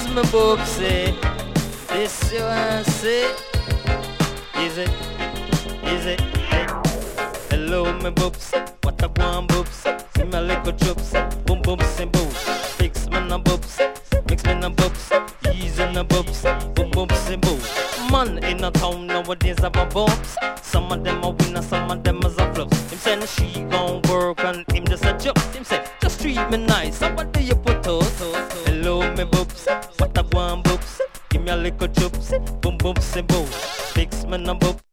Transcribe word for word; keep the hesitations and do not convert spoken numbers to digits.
my boopsy. This you want to see? Is it? Is it? Hey. Hello, my boopsy. What a one boopsy. See my little choopsy. Boom, boom, sim, boom. Fix me na boopsy. Mix me na boopsy. Easy na boopsy. Boom, boom, sim, boom. Man in a town nowadays have a bumps. Some of them are winners, some of them is a flops. Him say she gon' work and him just a joke. Him say just treat me nice. So what do you put out? Hello me boobs, what a one boobs. Give me a little chops, boom boom sim boom. Fix me na boobs.